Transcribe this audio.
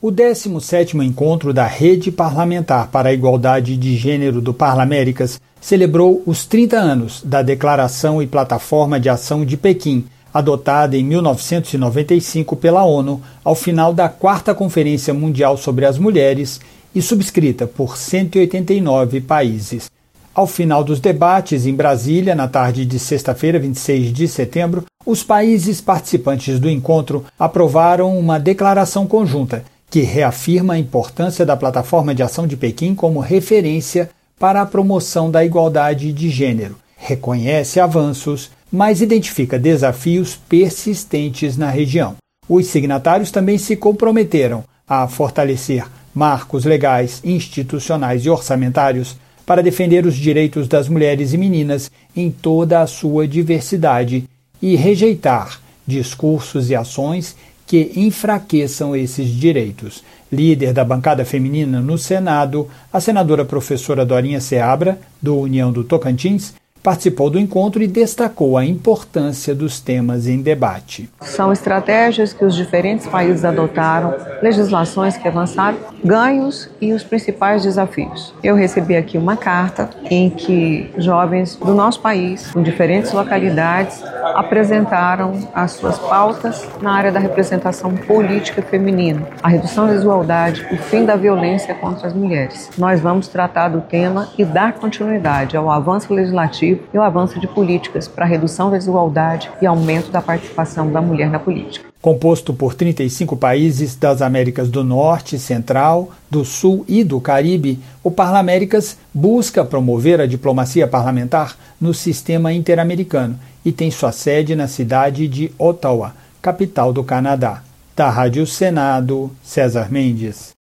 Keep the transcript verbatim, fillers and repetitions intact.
O décimo sétimo encontro da Rede Parlamentar para a Igualdade de Gênero do Parlaméricas celebrou os trinta anos da Declaração e Plataforma de Ação de Pequim, adotada em mil novecentos e noventa e cinco pela ONU ao final da quarta Conferência Mundial sobre as Mulheres e subscrita por cento e oitenta e nove países. Ao final dos debates em Brasília, na tarde de sexta-feira, vinte e seis de setembro, os países participantes do encontro aprovaram uma declaração conjunta que reafirma a importância da Plataforma de Ação de Pequim como referência para a promoção da igualdade de gênero, reconhece avanços, mas identifica desafios persistentes na região. Os signatários também se comprometeram a fortalecer marcos legais, institucionais e orçamentários para defender os direitos das mulheres e meninas em toda a sua diversidade e rejeitar discursos e ações que enfraqueçam esses direitos. Líder da bancada feminina no Senado, a senadora professora Dorinha Seabra, do União do Tocantins, participou do encontro e destacou a importância dos temas em debate. São estratégias que os diferentes países adotaram, legislações que avançaram, ganhos e os principais desafios. Eu recebi aqui uma carta em que jovens do nosso país, com diferentes localidades, apresentaram as suas pautas na área da representação política feminina, a redução da desigualdade, o fim da violência contra as mulheres. Nós vamos tratar do tema e dar continuidade ao avanço legislativo e o avanço de políticas para a redução da desigualdade e aumento da participação da mulher na política. Composto por trinta e cinco países das Américas do Norte, Central, do Sul e do Caribe, o Parlaméricas busca promover a diplomacia parlamentar no sistema interamericano e tem sua sede na cidade de Ottawa, capital do Canadá. Da Rádio Senado, César Mendes.